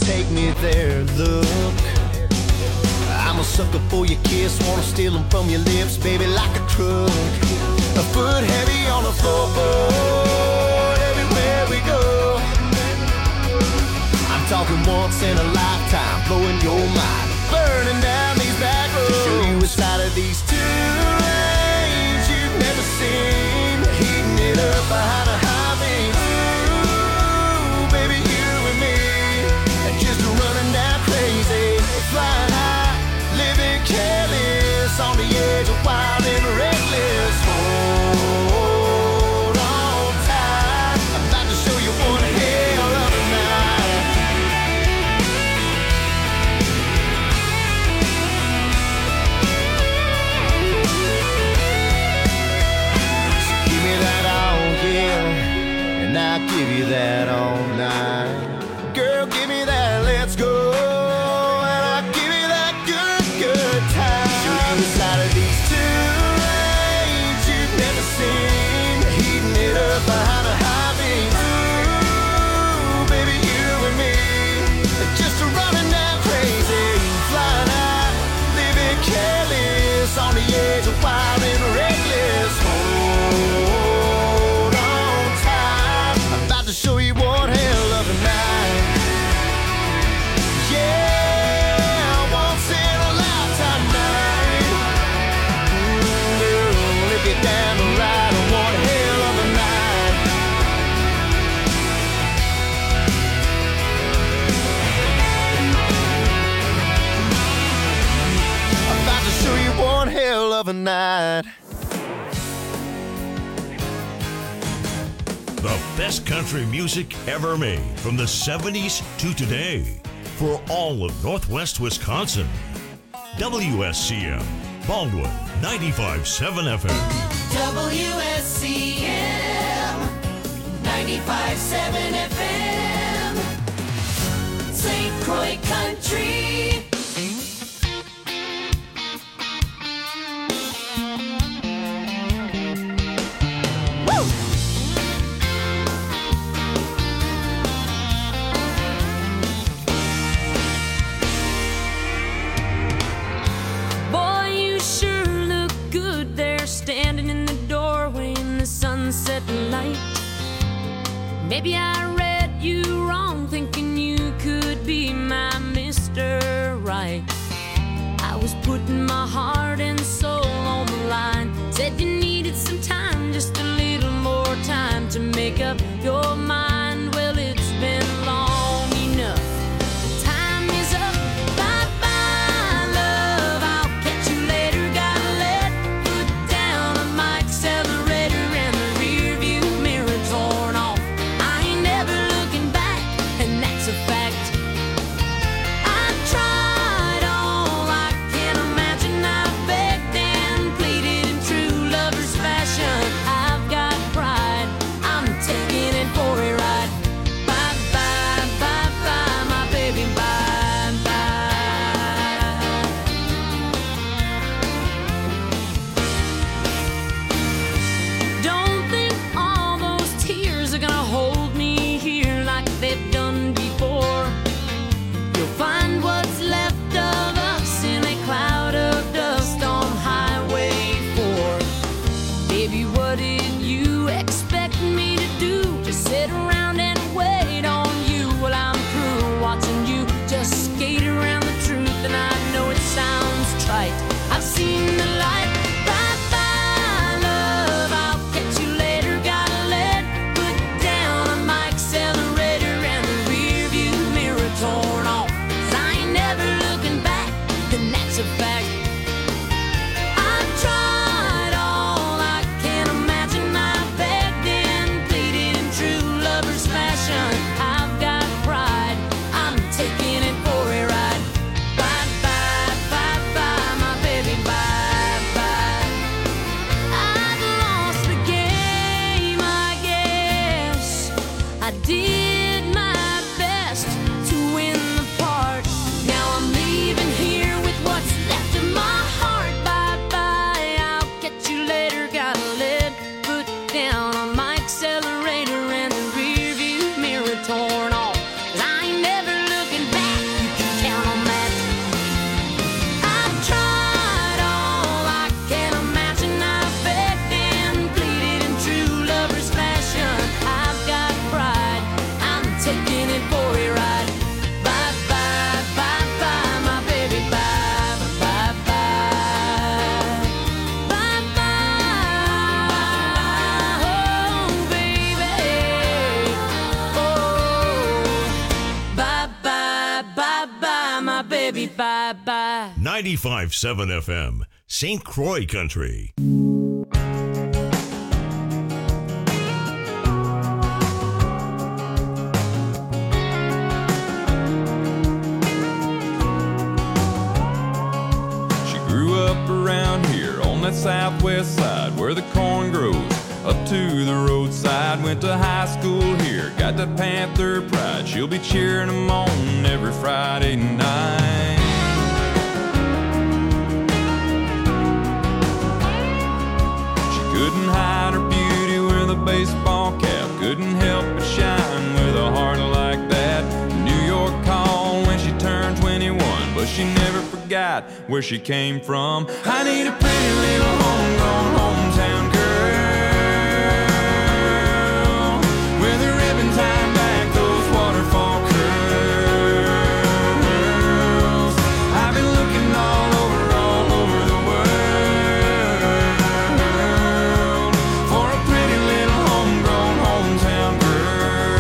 take me there, look. I'm a sucker for your kiss, wanna steal them from your lips, baby, like a crook. A foot heavy on the floorboard, everywhere we go. I'm talking once in a lifetime, blowing your mind, burning down these back roads. To show you a side of these two lanes you've never seen, heating it up behind a high beam. Ooh, baby, you and me, just running down crazy, flying high, living careless, on the edge of wild and reckless. Hold on tight, I'm about to show you one hell of a night. So give me that all, yeah, and I'll give you that all night. Girl, give me that, let's go, and I'll give you that good, good time. Show you the side of these two lanes you've never seen, heating it up behind a high beam. Ooh, baby, you and me, just running down crazy, flying high, living careless, on the edge of wild and reckless. Hold on tight, I'm about to show you one hell of a night. Yeah, once in a lifetime night. Girl, if you're down to ride on one hell of a night. I'm about to show you one hell of a night. The best country music ever made from the 70s to today for all of Northwest Wisconsin. WSCM, Baldwin, 95.7 FM. WSCM 95.7 FM, St. Croix Country. Boy, you sure look good there, standing in the doorway in the sunset light. Maybe I read you wrong, thinking you could be my Mr. Right. I was putting my heart and soul on the line. Said you needed some time, just a little more time to make up your mind. Well, it's been long enough. Time is up. Bye-bye, love. I'll catch you later. Gotta let foot down on my accelerator, and the rear view mirror torn off. I ain't never looking back, and that's a fact. I tried all I can imagine. I begged baby bye-bye. 95.7 FM, St. Croix Country. Around here on that southwest side where the corn grows up to the roadside. Went to high school here, got that Panther pride. She'll be cheering them on every Friday night. She couldn't hide her beauty with a baseball cap, couldn't help but shine with a heart like that. New York called when she turned 21, but she never forgot where she came from. I need a pretty little homegrown hometown girl with a ribbon tied back, those waterfall curls. I've been looking all over the world for a pretty little homegrown hometown girl.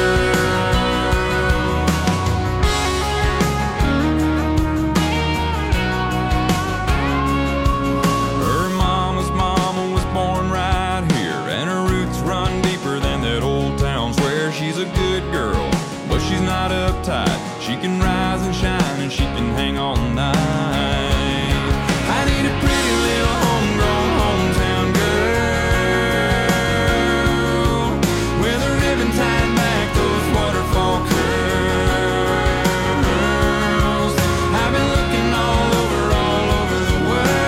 Her mama's mama was born right here, and her roots run deeper than that old town square. She's a good girl, but she's not uptight. She can rise and shine, and she can hang all night. I need a pretty little homegrown hometown girl with a ribbon tied back, those waterfall curls. I've been looking all over the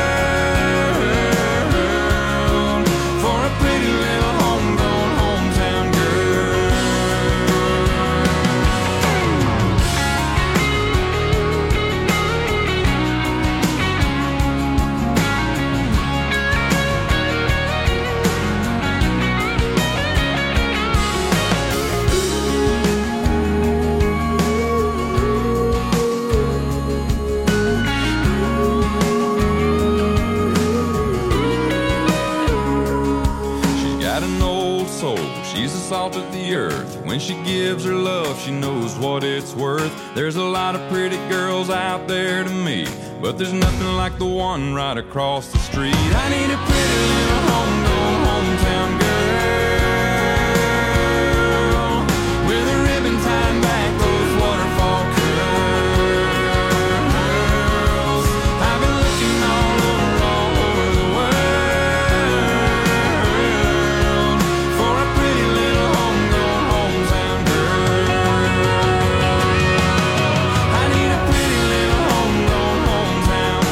world for a pretty little homegrown hometown girl. She's got an old soul, she's the salt of the earth. When she gives her love, she knows what it's worth. There's a lot of pretty girls out there to me, but there's nothing like the one right across the street. I need a pretty little homegrown hometown girl with a ribbon tied back, those waterfall curls. I've been looking all over the world for a pretty little homegrown hometown girl. I need a pretty little homegrown hometown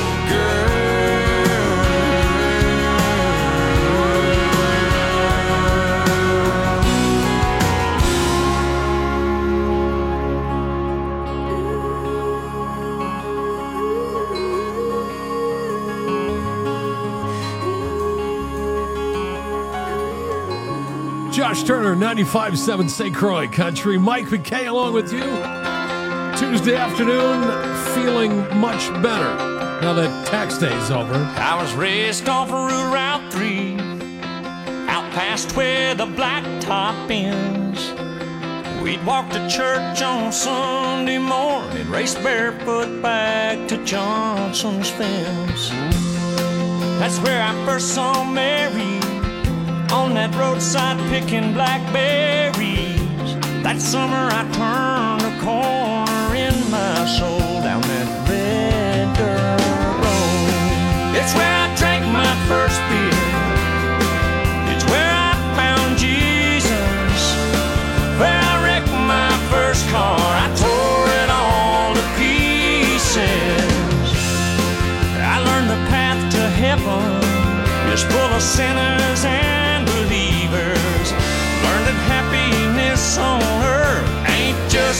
Josh Turner, 95.7 St. Croix Country. Mike McKay along with you. Tuesday afternoon, feeling much better now that tax day's over. I was raised off of Route 3, out past where the blacktop ends. We'd walk to church on Sunday morning, race barefoot back to Johnson's fence. That's where I first saw Mary, on that roadside picking blackberries. That summer I turned a corner in my soul down that red dirt road. It's where I drank my first beer. It's where I found Jesus. Where I wrecked my first car. I tore it all to pieces. I learned the path to heaven is full of sinners and believers. Learned that happiness on earth ain't just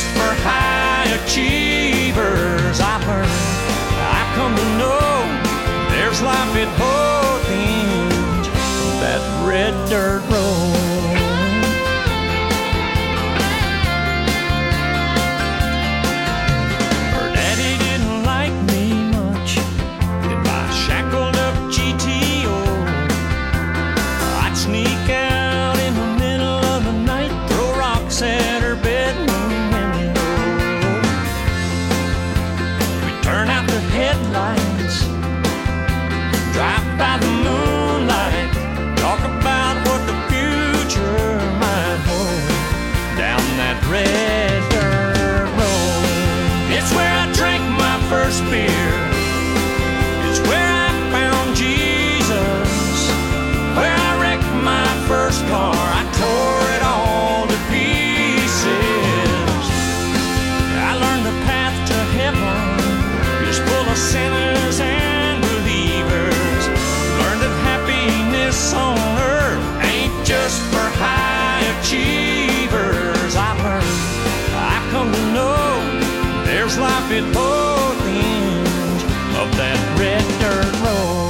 drive by the moonlight, talk about what the future might hold down that red dirt road. It's where I drank my first beer. It's where I found Jesus. Where I wrecked my first car. I tore it all to pieces. I learned the path to heaven is full of sinners and believers. Learned that happiness on earth ain't just for high achievers. I learned, I've come to know there's life at both ends of that red dirt road.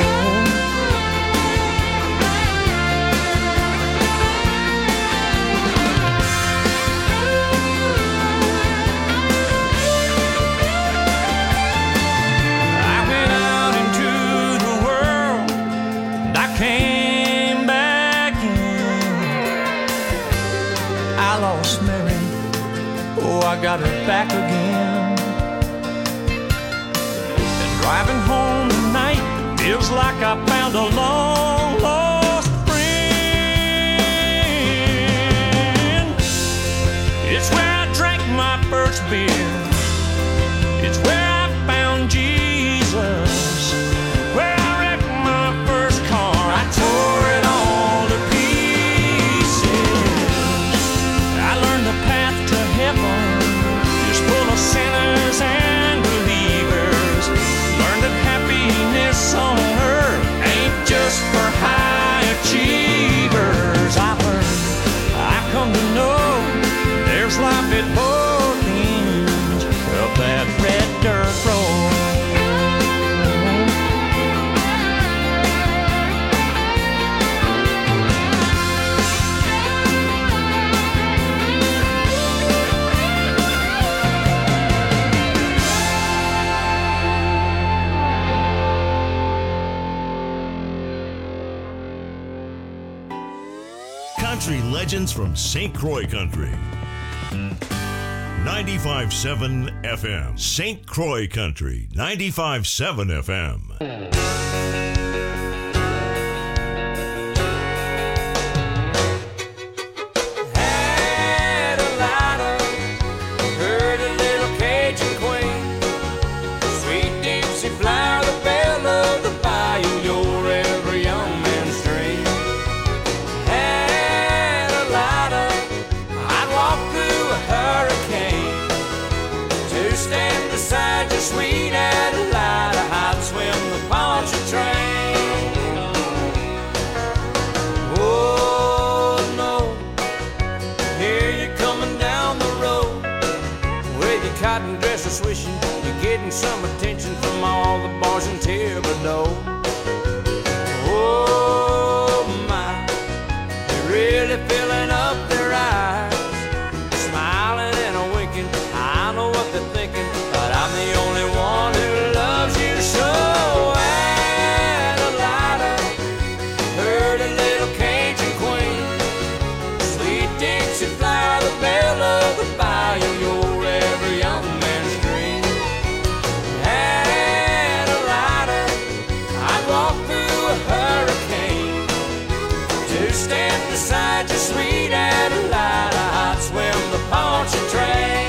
I got her back again. And driving home tonight feels like I found a long lost friend. It's where I drank my first beer. It's where I found Jesus. Where I wrecked my first car. I tore it all to pieces. I learned the path to heaven full of sinners and believers. Learn that happiness on earth ain't just for high achievers. I've learned, I've come to know there's life at both ends of that red dirt road. Country legends from St. Croix Country. 95.7 FM. St. Croix Country. 95.7 FM. Had a lighter, heard a little Cajun queen, sweet Dixie flower, the belle of the bayou, your every young man's dream. Had a lighter, I'd walk through a hurricane to stand beside your sweet Adelida. I'd swim the Pontchartrain. Oh no, here you're coming down the road with your cotton dresser swishing. You're getting some attention from all the boys in Thibodeau. Oh my, you're really filling up their eyes, smiling and a winking. I know what they're thinking, but I'm the only one who loves you so. Adelida, heard a little Cajun queen, sweet Dixie flower, the belle of the bayou, your every young man's dream. Adelida, I'd walk through a hurricane to stand beside your sweet Adelida. I'd swim the Pontchartrain.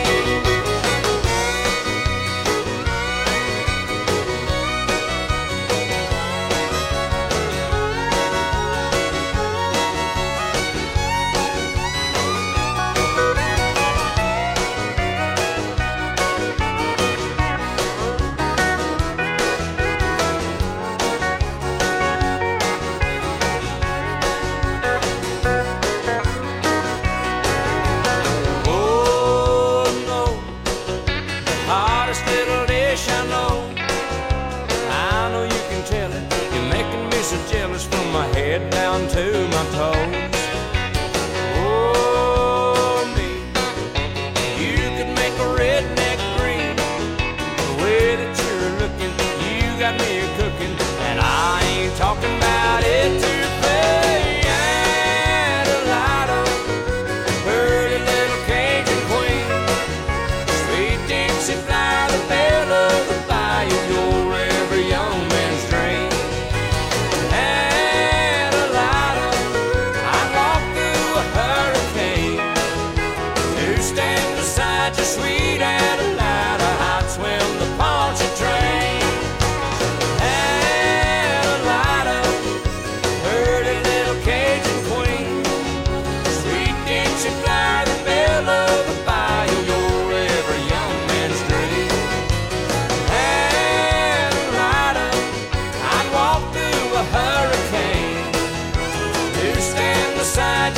Oh no, the hottest little dish I know. I know you can tell it. You're making me so jealous from my head down to my toes. Oh me, you could make a redneck green. The way that you're looking, you got me cooking, and I ain't talking about it to pay. Adelida, heard a little Cajun queen, sweet Dixie flower, the belle of the bayou, your every young man's dream.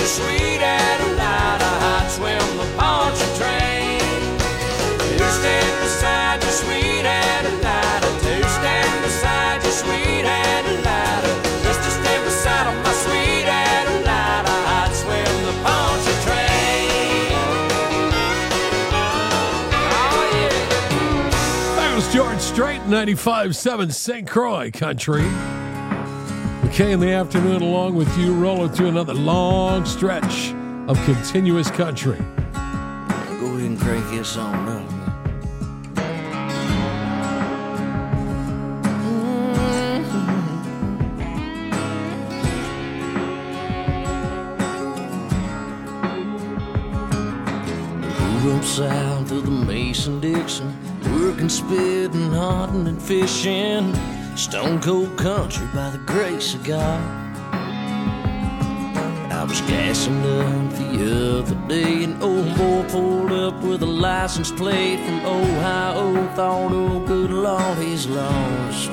sweet Adelina, I'd swim the Pontchartrain. To stand beside you, sweet Adelina, to stand beside you, sweet Adelina, just to stand beside my sweet Adelina, I'd swim the Pontchartrain. Oh yeah. That was George Strait, 95.7 St. Croix Country. McKay in the afternoon along with you, rolling through another long stretch of continuous country. Go ahead and crank this song up. Moved up south to the Mason-Dixon, working, spitting, hunting, and fishing. Stone cold country by the grace of God. I was gassing up the other day, an old boy pulled up with a license plate from Ohio. Thought, oh good Lord, he's lost.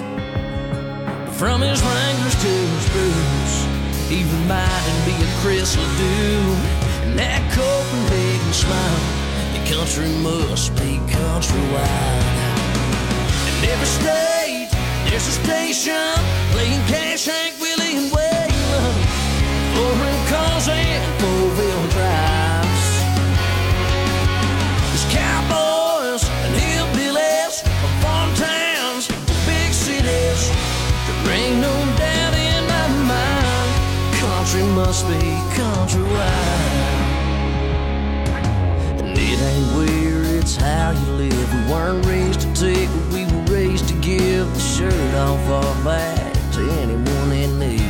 From his Wranglers to his boots, he reminded me of Chris Ledoux. And that Copenhagen smile, the country must be countrywide. In every state, there's a station playing Cash, Hank, Willie, and Waylon. Foreign cars and four-wheel drives. There's cowboys and hillbillies, farm towns, big cities. There ain't no doubt in my mind, country must be countrywide. And it ain't where, it's how you live. We weren't raised to take what we were raised to give. The shirt off our back to anyone in need.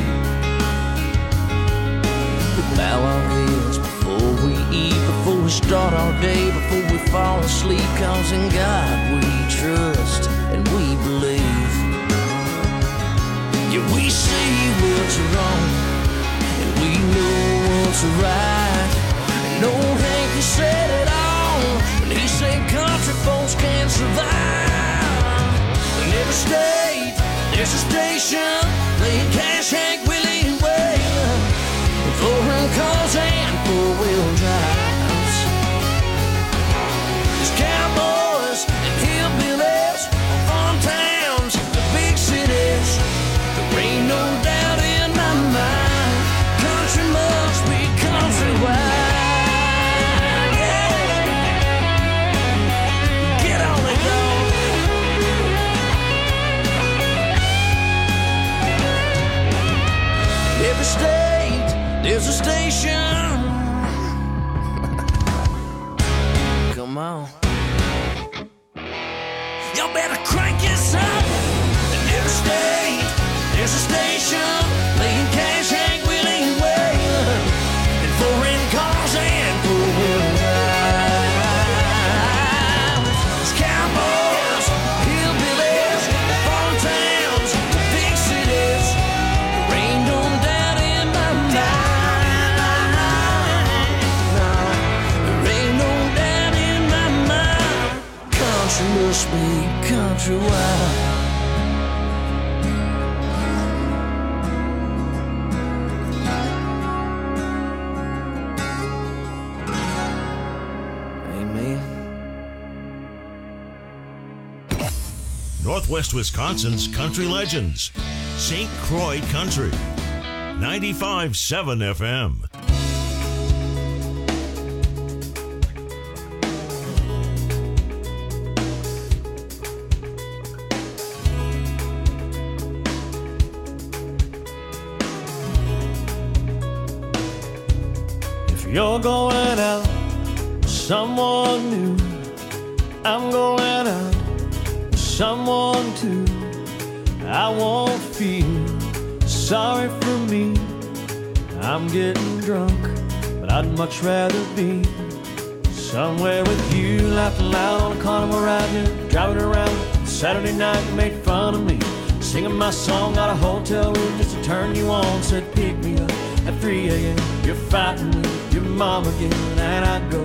We bow our heads before we eat, before we start our day, before we fall asleep. Cause in God we trust and we believe. Yeah, we see what's wrong and we know what's right. And old Hank said it all when he said country folks can't survive. In every state, there's a station playing Cash, Hank, Willie, and Waylon. Foreign cars and four-wheel drives. There's cowboys and hillbillies, farm towns, the big cities. There ain't no doubt in my mind, country must be countrywide. Every state, there's a station. Come on. Y'all better crank this up. In every state, there's a station playing Cash, Hank, Willie, and Waylon. And foreign cars and four-wheel drives. There's cowboys, hillbillies, farm towns, big cities. There ain't no doubt in my mind. No, there ain't no doubt in my mind. Country must be countrywide. Northwest Wisconsin's country legends. St. Croix Country. 95.7 FM. If you're going out with someone new, I'm going out with someone too. I won't feel sorry for me. I'm getting drunk, but I'd much rather be somewhere with you, laughing loud on a carnival ride here, driving around. Saturday night you made fun of me, singing my song out of hotel room just to turn you on. Said pick me up at 3 a.m. You're fighting with your mom again, and I go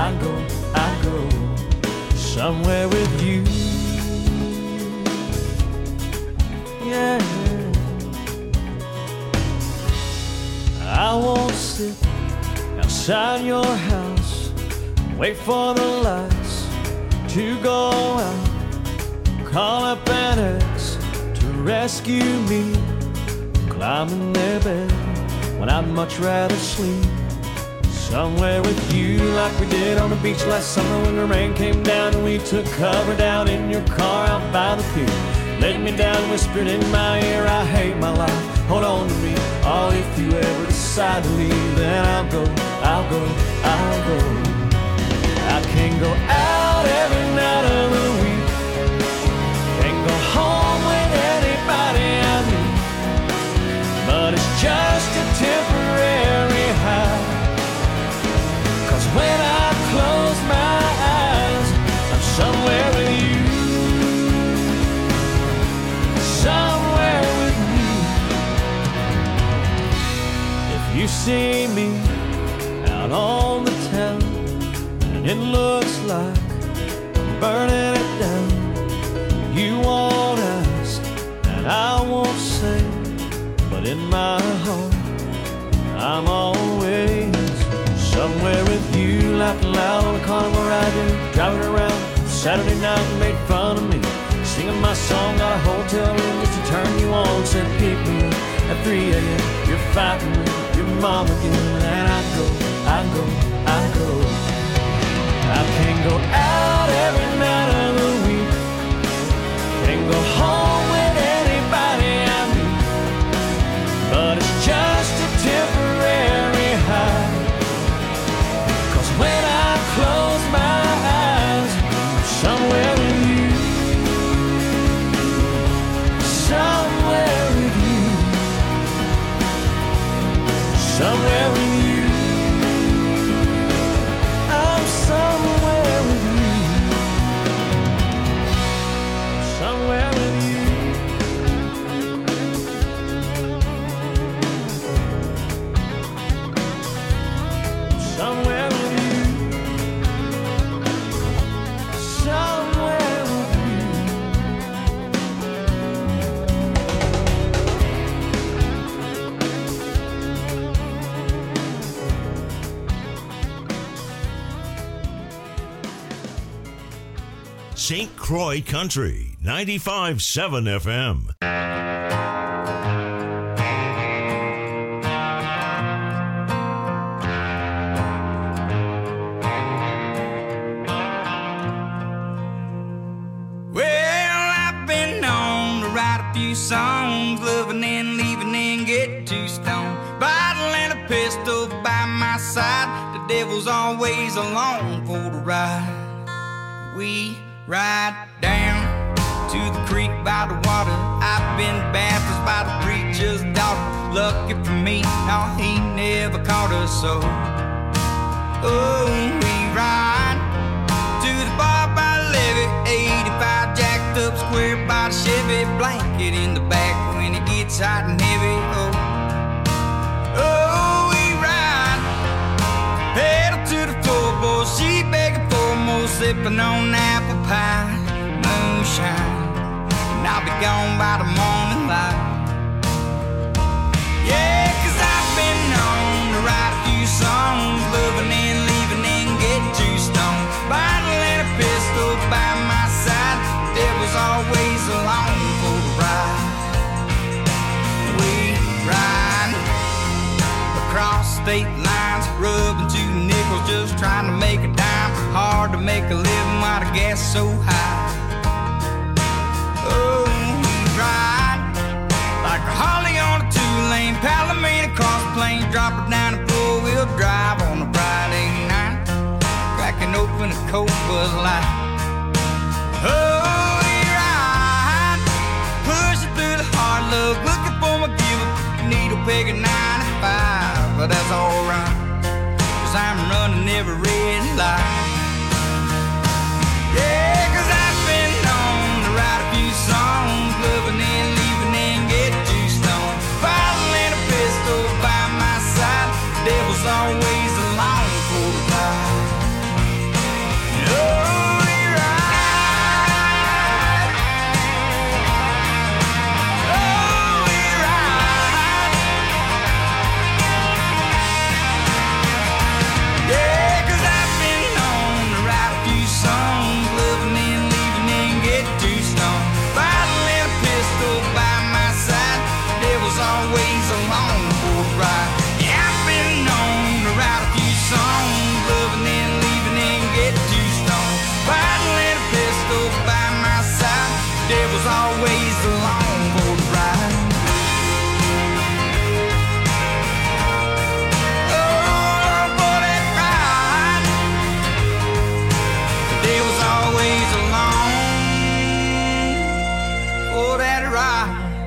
somewhere with you. Yeah, I won't say sit outside your house, wait for the lights to go out, call up an ex to rescue me, climb in their bed when I'd much rather sleep somewhere with you, like we did on the beach last summer when the rain came down and we took cover down in your car out by the pier. Laid me down, whispered in my ear, I hate my life, hold on to me. Oh, if you ever decide to leave, then I'll go, I'll go, I'll go. I can't go out every night of the week, can't go home with anybody I meet, but it's just a temporary high. Cause when I close my eyes, I'm somewhere with you, somewhere with you. If you see me out on the town and it looks like I'm burning it down, you won't ask and I won't say, but in my heart I'm always somewhere with you, laughing loud on the carnival ride, driving around Saturday night and made fun of me, singing my song, got a hotel room just to turn you on, said pick me up at 3 a.m. You're fighting with your mom again, and I go, I go, I go. I can't go out every night of the week, can't go home with anybody I meet, but it's just a temporary high. When I close my eyes, somewhere with you, somewhere with you, somewhere with you, I'm somewhere with you, somewhere with you. Somewhere with you. St. Croix Country, 95.7 FM. Songs, loving and leaving and get too stoned. Bottle and a pistol by my side. The devil's always along for the ride. We ride down to the creek by the water. I've been baptized by the preacher's daughter. Lucky for me, no, he never caught us so. Oh, we ride to the bar by the levee, 85 jacked up square by the Chevy, blanket in the back when it gets hot and heavy. Oh, oh, we ride, pedal to the floorboard, she begging for more, sipping on apple pie, moonshine, and I'll be gone by the morning light. Yeah, 'cause I've been known to write a few songs, loving and leaving and get too stoned. Bottle and a pistol by my side, the devil's always along for the ride. We ride across state lines, rubbing 2 nickels, just trying to make a dime. Hard to make a living while the gas is so high. Oh, we ride like a Harley on a 2-lane, Palomino cross plains, drop it down and 4-wheel drive on a Friday night, cracking open a cold Bud Light. Oh, we ride, pushing through the hard luck, looking for my giver, needle peg at 95, but that's alright, 'cause I'm running every red light. Yeah, 'cause I've been known to write a few songs, loving and leaving and get too stoned. Bottle and a pistol by my side, devil's always along for the ride. Oh, we ride. Oh, we ride.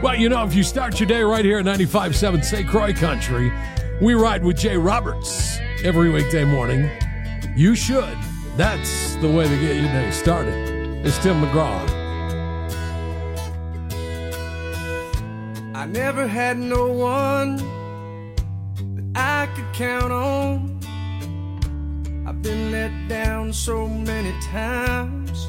Well, you know, if you start your day right here at 95.7 St. Croix Country, we ride with Jay Roberts every weekday morning. You should. That's the way to get your day started. It's Tim McGraw. I never had no one that I could count on. I've been let down so many times.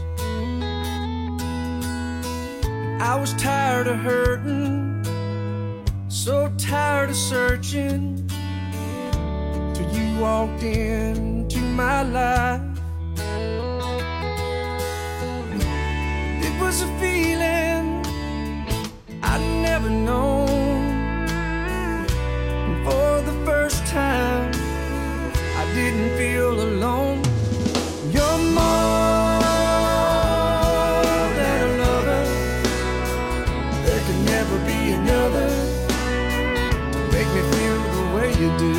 I was tired of hurting, so tired of searching, till you walked into my life. It was a feeling I'd never known, and for the first time I didn't feel alone. You're more than a lover. There can never be another to make me feel the way you do.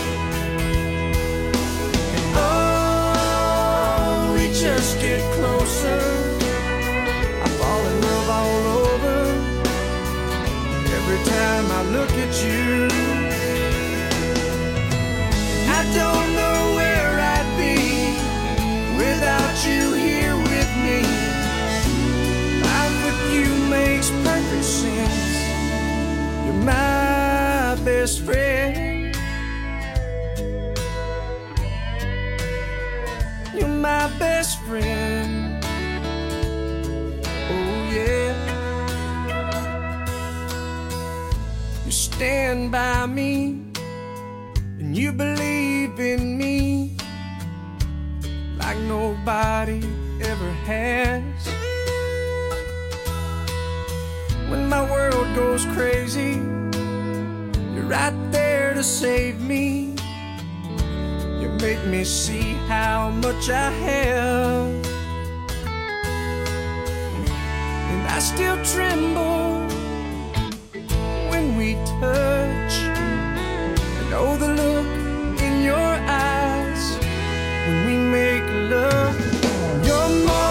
And oh, we just get closer. I fall in love all over every time I look at you. I don't know where I'd be without you here with me. Life with you makes perfect sense. You're my best friend. You're my best friend. Oh yeah. You stand by me and you believe in me like nobody ever has. When my world goes crazy, you're right there to save me. You make me see how much I have, and I still tremble when we touch. And oh, the look in your eyes when we make love. You're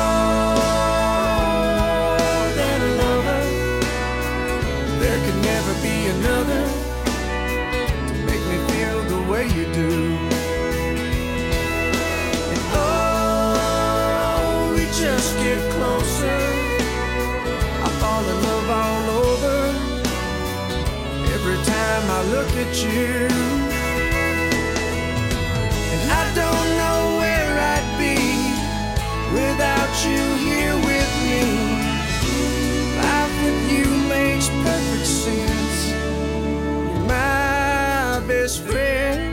more than a lover. There could never be another to make me feel the way you do. And oh, we just get closer. I fall in love all over every time I look at you. And I don't know where I'd be without you here with me. Life with you makes perfect sense. You're my best friend.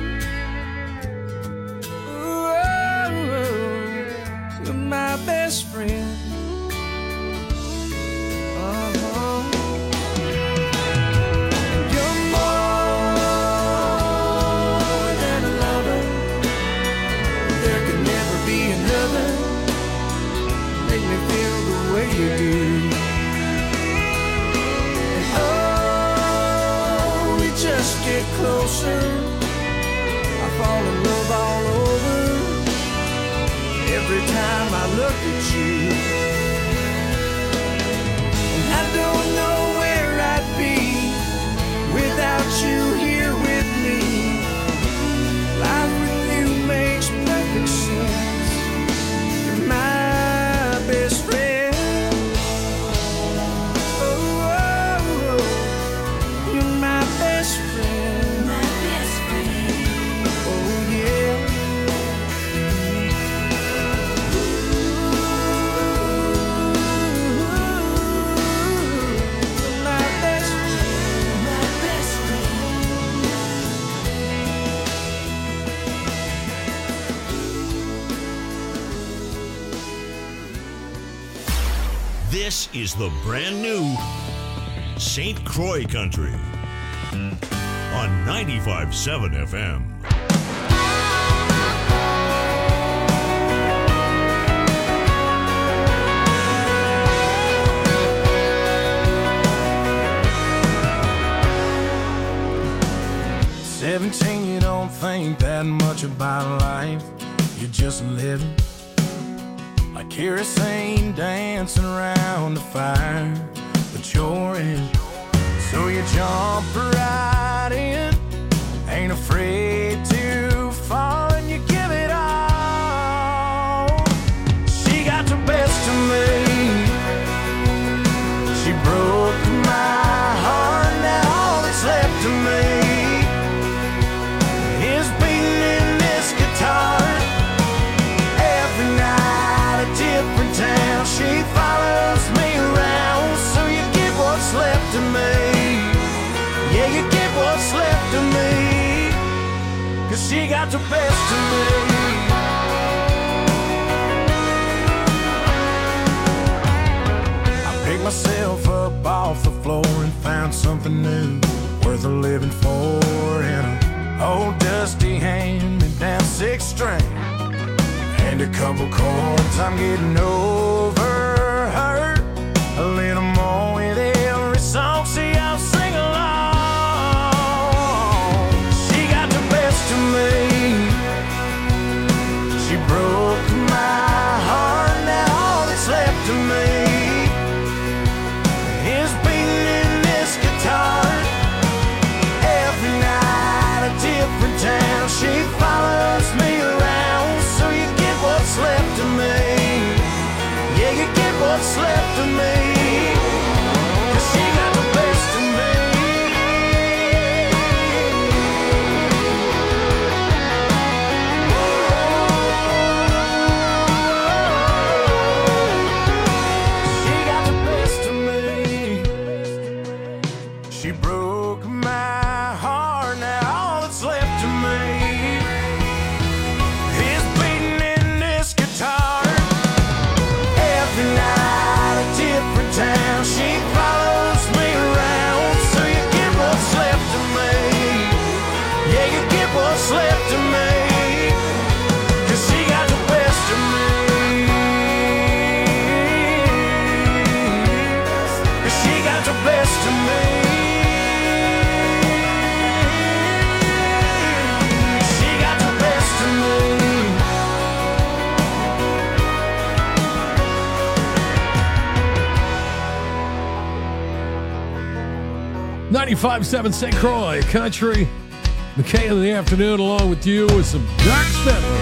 Ooh, you're my best friend. You're more than a lover. There could never be another. Make me feel the way you do. And oh, we just get closer. I fall in love all over every time I look at you. And I don't know where I'd be without you here with me. Life with you makes perfect sense. You're my best friend. Oh, oh, oh. You're my best friend. My best friend. Oh yeah. You're my best friend. My best This is the brand new St. Croix Country on 95.7 FM. You don't think that much about life. You're just living like kerosene dancing around the fire. But you're in you jump right in, ain't afraid to fall, and you give it all. She got the best of me. She broke my heart, now all that's left of me is beating in this guitar. Every night a different town, she follows me around. So you get what's left of me, yeah, you get what's left of me, 'cause she got the best of me. Picked myself up off the floor and found something new, worth a living for, in a old dusty hand-me-down 6-string and a couple chords. I'm getting over her a little more with every song. See, I'll sing along. She got the best of me. She broke my heart, now all that's left of me is beating in this guitar. Every night a different town, she follows me around. So you get what's left of me, yeah, you get what's left of me, 'cause she got the best of me. She got the best of me. She broke my heart, now all that's left of me is beating in this guitar. Every night a different town, she follows me around. So you get what's left of me, yeah, you get what's left of me, 'cause she got the best of me, 'cause she got the best of me. She got the best of me. 95.7 St. Croix Country. McKay in the afternoon along with you with some Dark Bentley.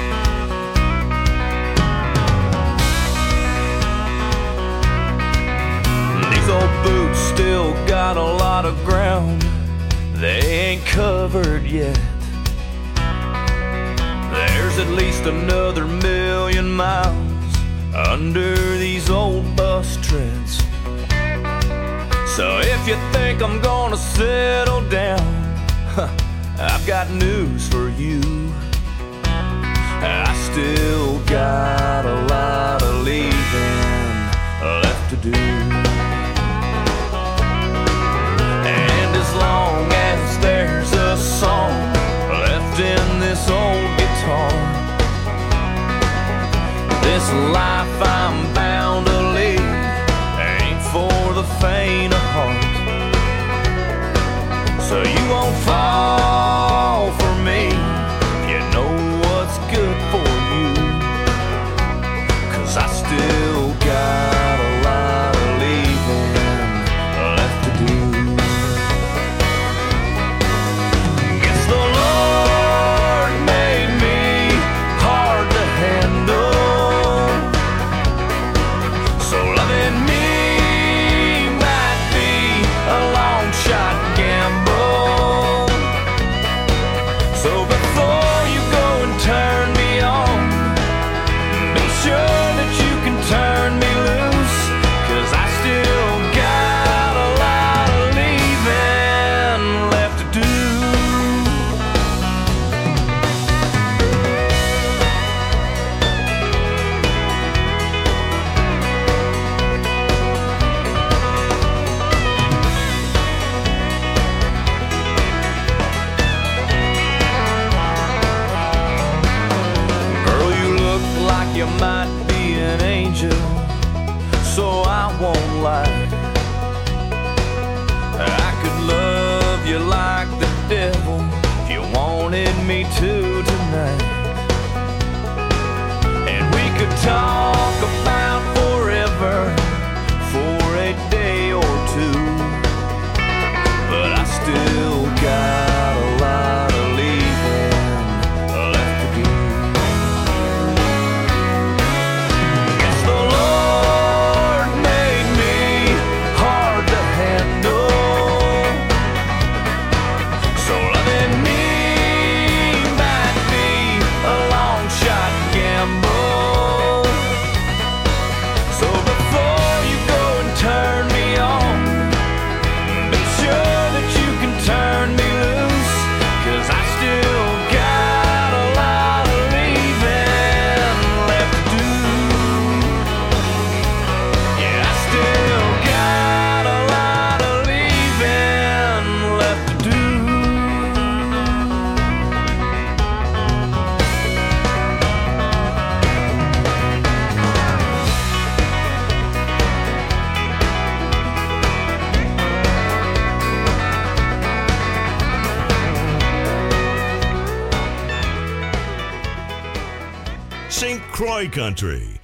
These old boots still got a lot of ground they ain't covered yet. There's at least another 1,000,000 miles under these old bus treads. So if you think I'm gonna settle down, I've got news for you. I still got a lot of leaving left to do. And as long as there's a song left in this old guitar, this life I'm bound to lead ain't for the faint of heart. So you won't fall for me, you know what's good for you, 'cause I still got a lot of leaving left to do. Guess the Lord made me hard to handle, so loving me might be a long shot gamble. So before you go and turn me on, be sure that you can turn me loose, 'cause I still got a lot of leaving left to do. Girl, you look like you might be an angel, so I won't lie. I could love you like the devil if you wanted me to tonight. And we could talk about forever for a day or two. Croy Country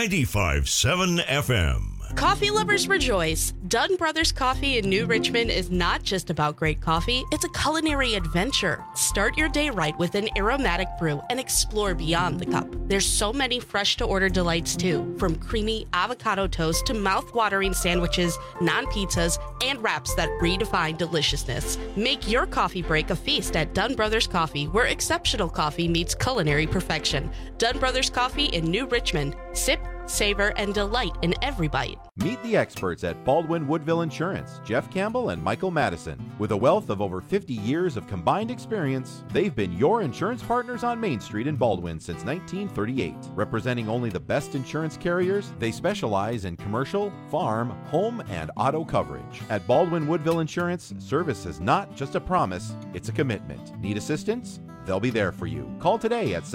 95.7 FM. Coffee lovers rejoice. Dunn Brothers Coffee in New Richmond is not just about great coffee, it's a culinary adventure. Start your day right with an aromatic brew and explore beyond the cup. There's so many fresh-to-order delights too, from creamy avocado toast to mouth-watering sandwiches, non-pizzas, and wraps that redefine deliciousness. Make your coffee break a feast at Dunn Brothers Coffee, where exceptional coffee meets culinary perfection. Dunn Brothers Coffee in New Richmond. Sip, savor, and delight in every bite. Meet the experts at Baldwin Woodville Insurance, Jeff Campbell and Michael Madison. With a wealth of over 50 years of combined experience, they've been your insurance partners on Main Street in Baldwin since 1938. Representing only the best insurance carriers, they specialize in commercial, farm, home, and auto coverage. At Baldwin Woodville Insurance, service is not just a promise, it's a commitment. Need assistance? They'll be there for you. Call today at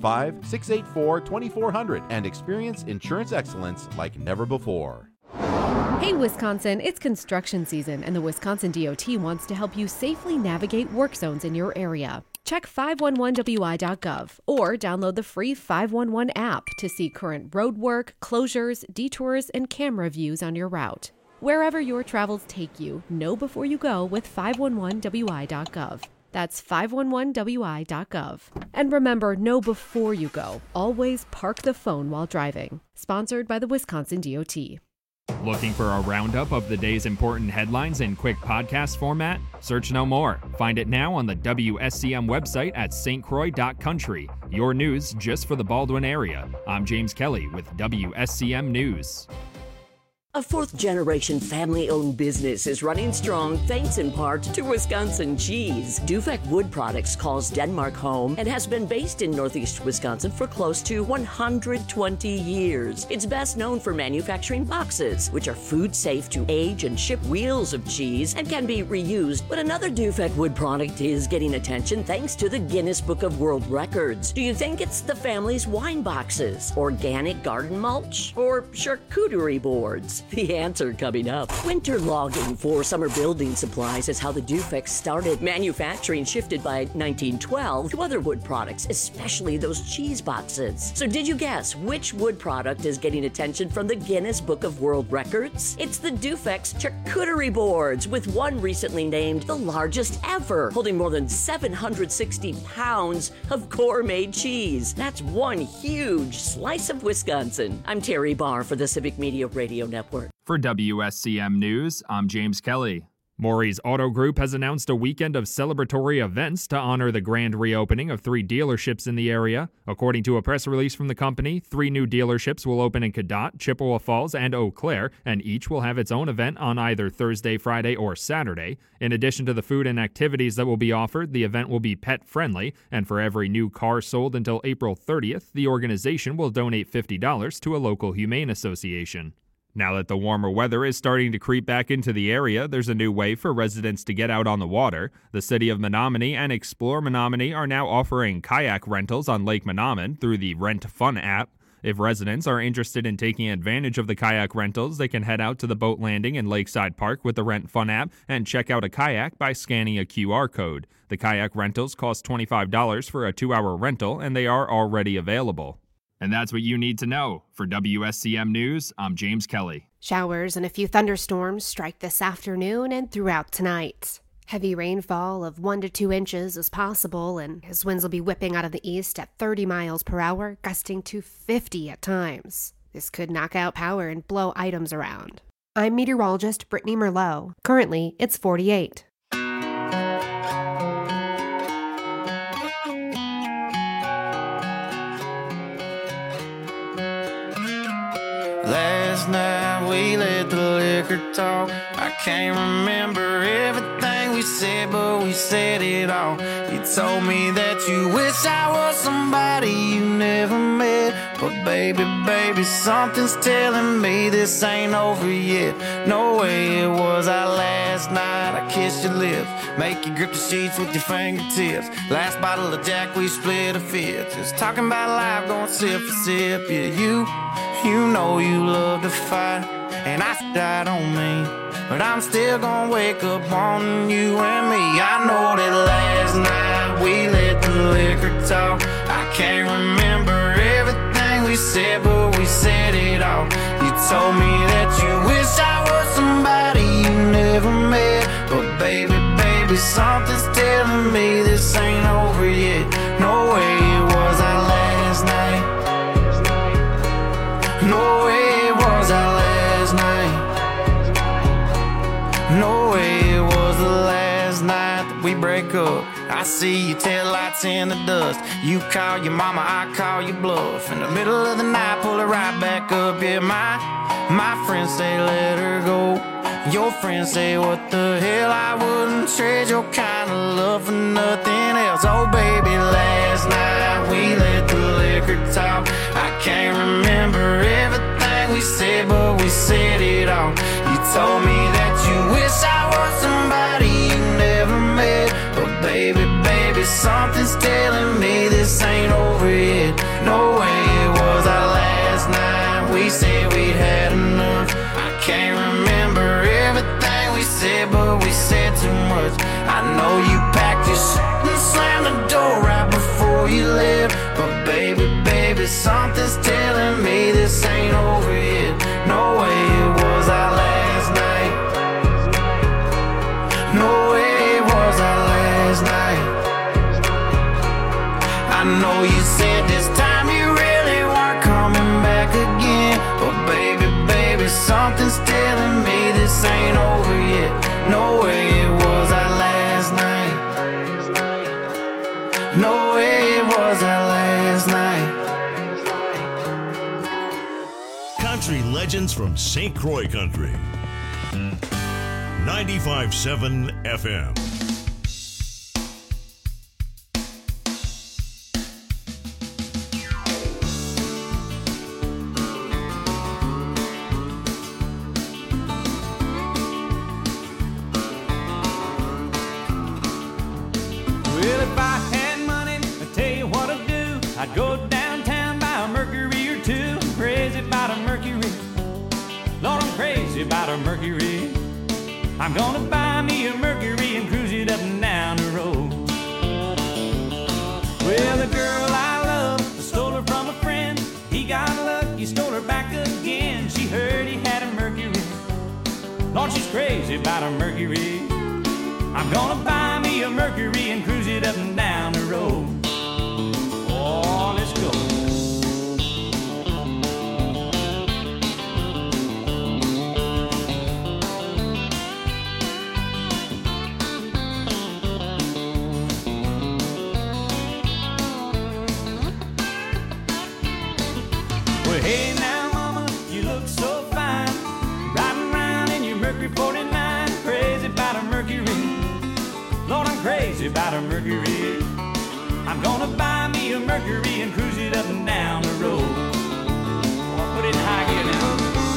715-684-2400 and experience insurance excellence like never before. Hey Wisconsin, it's construction season and the Wisconsin DOT wants to help you safely navigate work zones in your area. Check 511wi.gov or download the free 511 app to see current road work, closures, detours, and camera views on your route. Wherever your travels take you, know before you go with 511wi.gov. That's 511wi.gov. And remember, know before you go. Always park the phone while driving. Sponsored by the Wisconsin DOT. Looking for a roundup of the day's important headlines in quick podcast format? Search no more. Find it now on the WSCM website at stcroix.country. Your news just for the Baldwin area. I'm James Kelly with WSCM News. A fourth-generation family-owned business is running strong thanks in part to Wisconsin cheese. Dufek Wood Products calls Denmark home and has been based in northeast Wisconsin for close to 120 years. It's best known for manufacturing boxes, which are food safe to age and ship wheels of cheese and can be reused. But another Dufek Wood product is getting attention thanks to the Guinness Book of World Records. Do you think it's the family's wine boxes, organic garden mulch, or charcuterie boards? The answer coming up. Winter logging for summer building supplies is how the Dufeks started. Manufacturing shifted by 1912 to other wood products, especially those cheese boxes. So did you guess which wood product is getting attention from the Guinness Book of World Records? It's the Dufeks charcuterie boards, with one recently named the largest ever, holding more than 760 pounds of gourmet cheese. That's one huge slice of Wisconsin. I'm Terry Barr for the Civic Media Radio Network. For WSCM News, I'm James Kelly. Maury's Auto Group has announced a weekend of celebratory events to honor the grand reopening of 3 dealerships in the area. According to a press release from the company, 3 new dealerships will open in Cadott, Chippewa Falls, and Eau Claire, and each will have its own event on either Thursday, Friday, or Saturday. In addition to the food and activities that will be offered, the event will be pet-friendly, and for every new car sold until April 30th, the organization will donate $50 to a local humane association. Now that the warmer weather is starting to creep back into the area, there's a new way for residents to get out on the water. The City of Menominee and Explore Menominee are now offering kayak rentals on Lake Menominee through the Rent Fun app. If residents are interested in taking advantage of the kayak rentals, they can head out to the boat landing in Lakeside Park with the Rent Fun app and check out a kayak by scanning a QR code. The kayak rentals cost $25 for a 2-hour rental, and they are already available. And that's what you need to know. For WSCM News, I'm James Kelly. Showers and a few thunderstorms strike this afternoon and throughout tonight. Heavy rainfall of 1 to 2 inches is possible, and his winds will be whipping out of the east at 30 miles per hour, gusting to 50 at times. This could knock out power and blow items around. I'm meteorologist Brittany Merlot. Currently, it's 48. Last night we let the liquor talk. I can't remember everything we said, but we said it all. You told me that you wish I was somebody you never met. But baby, something's telling me this ain't over yet. No way it was our last night. I kissed your lips, make you grip the sheets with your fingertips. Last bottle of Jack, we split a fifth. Just talking about life, going sip for sip. Yeah, you know you love to fight, and I died on me, but I'm still gonna wake up on you and me. I know that last night we let the liquor talk. I can't remember everything we we said, but we said it all. You told me that you wish I was somebody you never met. But baby, baby, something's telling me this ain't over yet. No way it was our last night. No way it was our last night. No way it was the last night that we break up. I see your taillights in the dust. You call your mama, I call your bluff. In the middle of the night, pull her right back up. Yeah, my friends say let her go. Your friends say what the hell, I wouldn't trade your kind of love for nothing else. Oh baby, last night we let the liquor talk. I can't remember everything we said, but we said it all. You told me that you wish I was somebody you never met. But baby, baby, something's telling me this ain't over yet. No way it was our last night. We said we'd had enough. I can't remember everything we said, but we said too much. I know you packed your shit and slammed the door right before you left. But baby, baby, something's telling me this ain't over yet. No way it was our last night. No way it was our last night. I know you said this time you really weren't coming back again. But baby, baby, something's telling me this ain't over yet. No way it was our last night. No way it was our last night. Country legends from St. Croix Country. 95.7 FM. I'd go downtown, buy a Mercury or two. I'm crazy about a Mercury. Lord, I'm crazy about a Mercury. I'm gonna buy me a Mercury and cruise it up and down the road. Well, the girl I love, I stole her from a friend. He got lucky, stole her back again. She heard he had a Mercury. Lord, she's crazy about a Mercury. I'm gonna buy me a Mercury and cruise it up and down the road. Oh, let's go. Well, hey now, mama, you look so fine. Riding around in your Mercury 49. Crazy about a Mercury. Lord, I'm crazy about a Mercury. I'm gonna buy me a Mercury and cruise it up and down the road. Oh, put it in high gear now.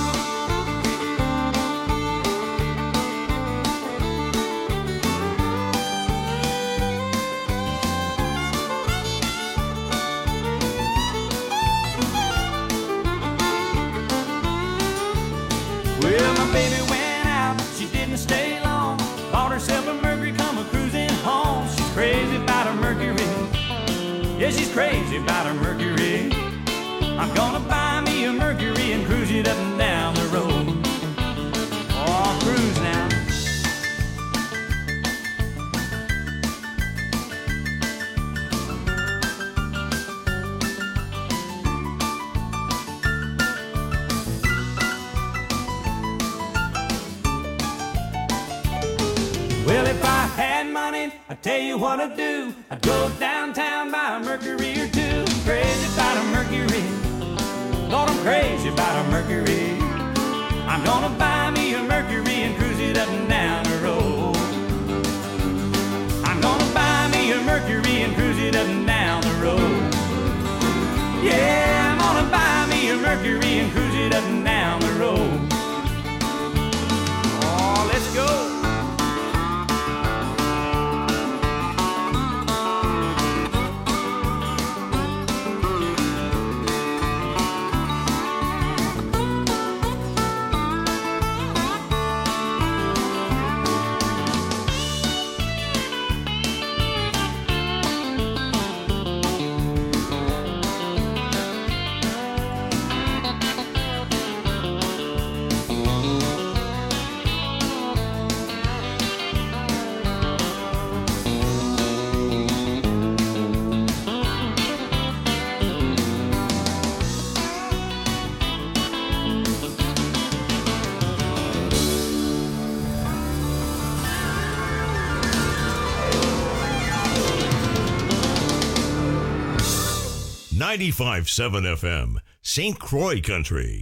Well, my baby went out, she didn't stay long. Bought herself a Mercury, come a-cruising home. She's crazy about a Mercury. Yeah, she's crazy about her Mercury. I'm gonna buy me a Mercury and cruise it up and down the road. Oh, cruise now. Well, if I had money, I'd tell you what I'd do. I'd go downtown, buy a Mercury or two. Crazy about a Mercury. Lord, I'm crazy about a Mercury. I'm gonna buy me a Mercury and cruise it up and down the road. I'm gonna buy me a Mercury and cruise it up and down the road. Yeah, I'm gonna buy me a Mercury and cruise it up and down the road. Oh, let's go. 95.7 FM, St. Croix Country.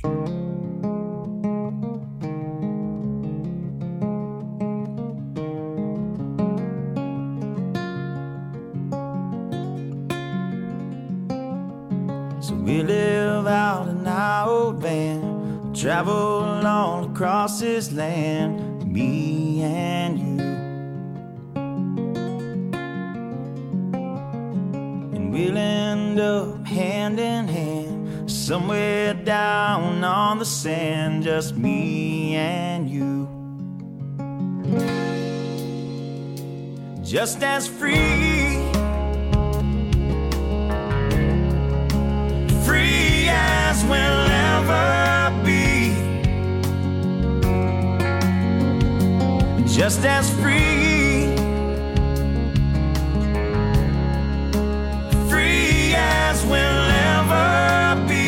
So we live out in our old van, travel all across this land, me and you. And we'll end up hand in hand, somewhere down on the sand, just me and you. Just as free, free as we'll ever be. Just as free, free as we'll ever be.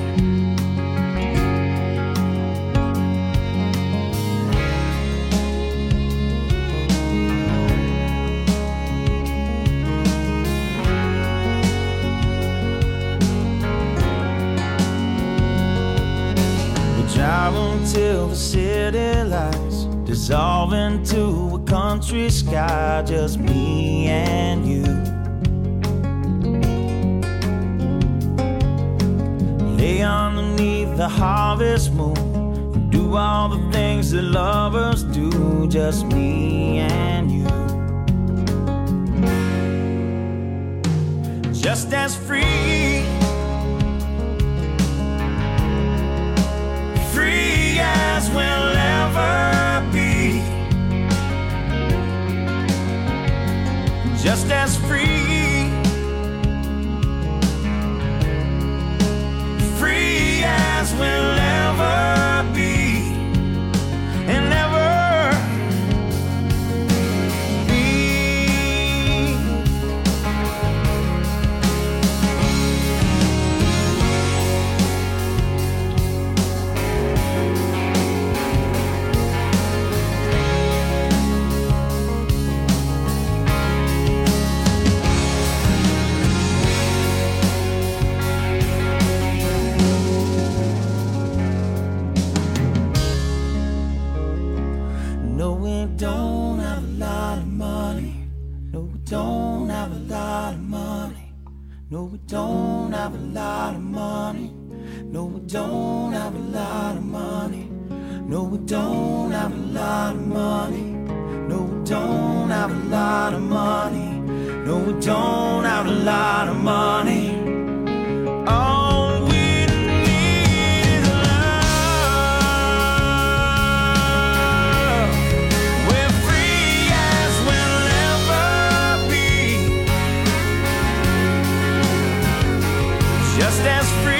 Drive until the city lights dissolve into a country sky, just me and you. Lay underneath the harvest moon, do all the things that lovers do, just me and you. Just as free, free as we'll ever be. Just as free, free as we'll ever be. And ever be. Don't have a lot of money. No, we don't have a lot of money. No, we don't have a lot of money. No, we don't have a lot of money. No, we don't have a lot of money. No, we don't have a lot of money. No, we don't have a lot of money. All we need is love. We're free as we'll ever be. Just as free.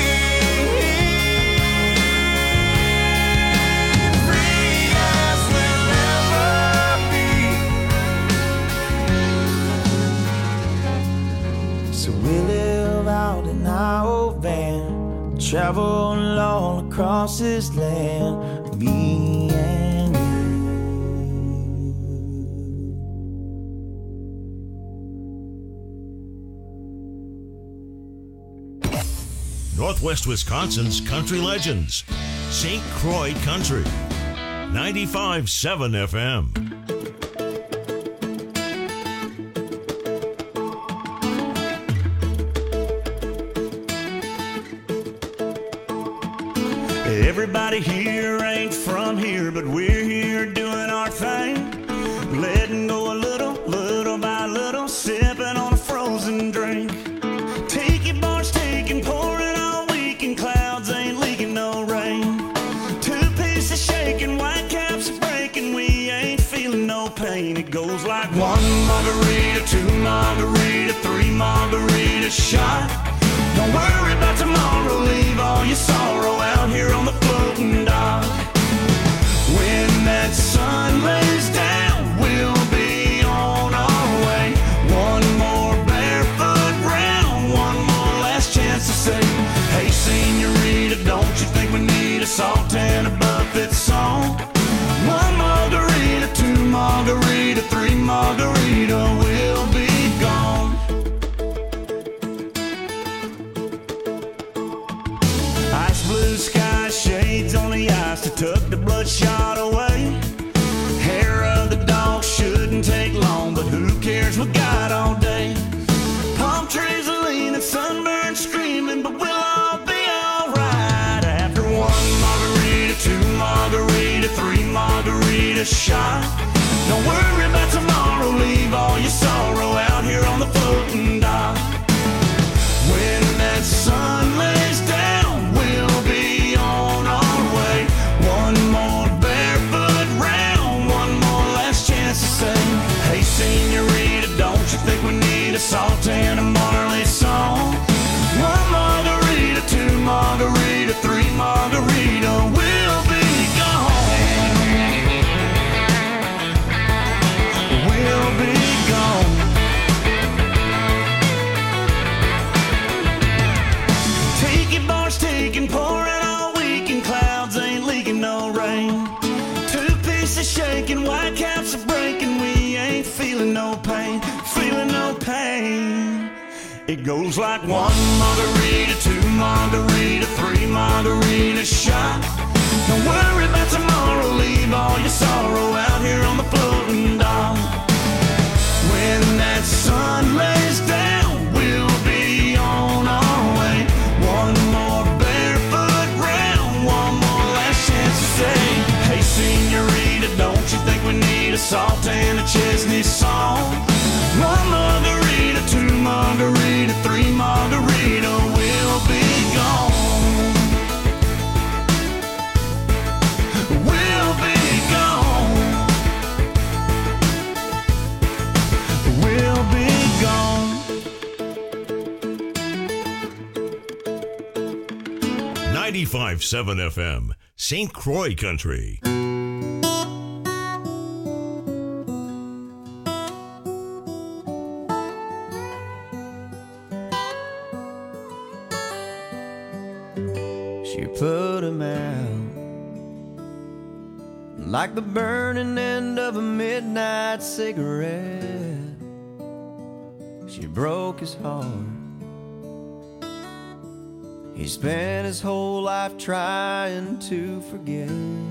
We live out in our old van, travel all across this land, me and you. Northwest Wisconsin's country legends, St. Croix Country, 95.7 FM. Everybody here ain't from here, but we're here doing our thing. Letting go a little, little by little, sipping on a frozen drink. Tiki bars taking, pouring all week, and clouds ain't leaking no rain. Two pieces shaking, white caps breaking, we ain't feeling no pain. It goes like one margarita, two margarita, three margarita shot. Don't worry about tomorrow, leave all your sorrow out here on the floating dock. When that sun lays down, we'll be on our way. One more barefoot round, one more last chance to say, hey senorita, don't you think we need a salt and a buffet song? One margarita, two margarita, three margarita, we'll be gone. took the bloodshot away. Hair of the dog shouldn't take long, but who cares, we got all day. Palm trees are leaning, sunburned, screaming, but we'll all be alright. After one margarita, two margarita, three margarita shot. Don't worry about tomorrow, leave all your sorrow out here on the floating dock. When that sun lays down, we'll be on our way. One more barefoot round, one more last chance to say, hey senorita, don't you think we need a Salt and a Marley song? One margarita, two margarita, three margarita, we'll be gone. We'll be gone. Tiki bars taking, pouring all weekend, clouds ain't leaking no rain. Two pieces shaking, white caps are breaking, we ain't feeling no pain, feeling no pain. It goes like one margarita, two margarita, three margarita shot. Don't worry about tomorrow, leave all your sorrow out here on the floating dock. When that sun lays down, we'll be on our way. One more barefoot round, one more last chance to say, hey senorita, don't you think we need a Salt and a Chesney song? One margarita, two margarita, three margarita, we'll be gone. We'll be gone. We'll be gone. 95.7 FM, St. Croix Country. She put him out like the burning end of a midnight cigarette. She broke his heart. He spent his whole life trying to forget.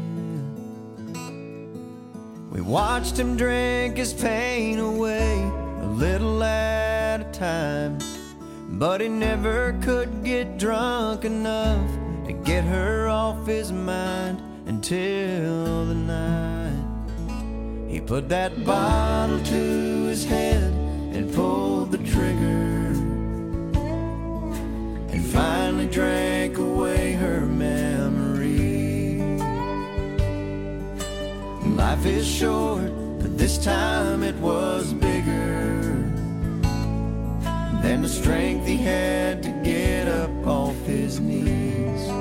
We watched him drink his pain away, a little at a time, but he never could get drunk enough to get her off his mind until the night he put that bottle to his head and pulled the trigger, and finally drank away her memory. Life is short, but this time it was bigger than the strength he had to get up off his knees.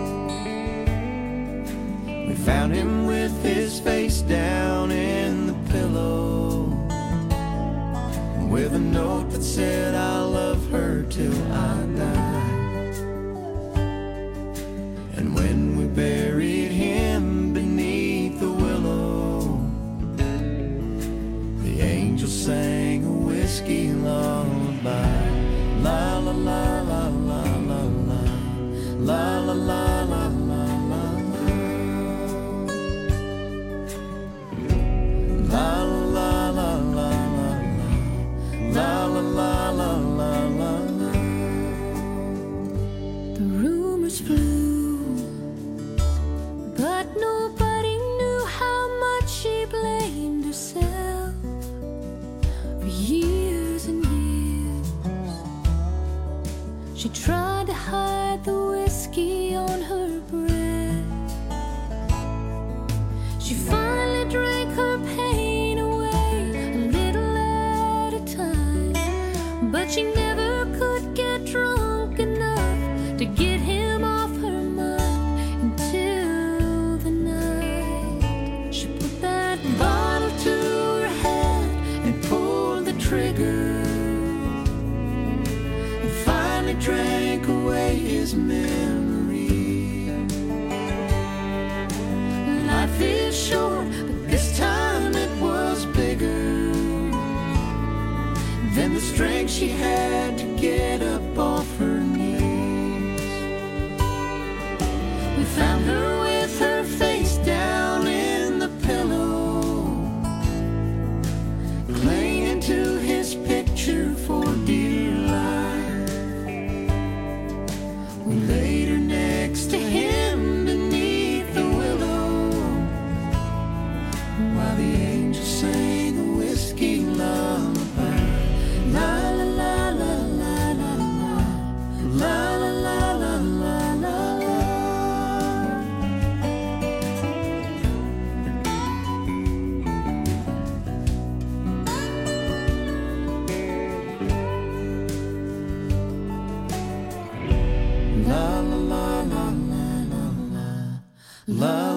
We found him with his face down in the pillow, with a note that said, I love her till I die. And when we buried him beneath the willow, the angel sang a whiskey lullaby. La la la la la la la, la la la la la la, la la la la la, la la la la la la. The rumors flew, but nobody knew how much she blamed herself for years and years. She tried to hide the whiskey on her breath. She finally drank her pain away, a little at a time, but she never could get drunk enough to get him off her mind until the night she put that bottle to her head and pulled the trigger, and finally drank away his memory. Life is short, but this time it was bigger than the strength she had to get up off her knees. We found her with her face down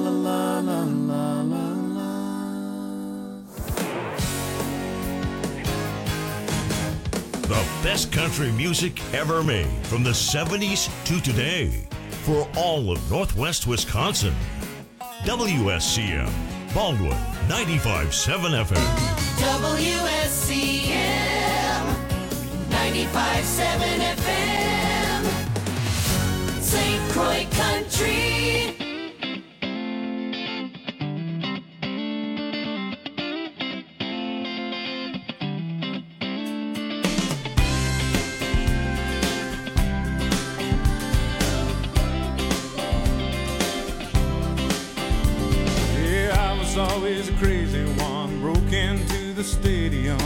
la la la la la la. The best country music ever made from the 70s to today for all of Northwest Wisconsin. WSCM, Baldwin 95.7 FM. WSCM 95.7 FM. St. Croix Country. Always a crazy one, broke into the stadium.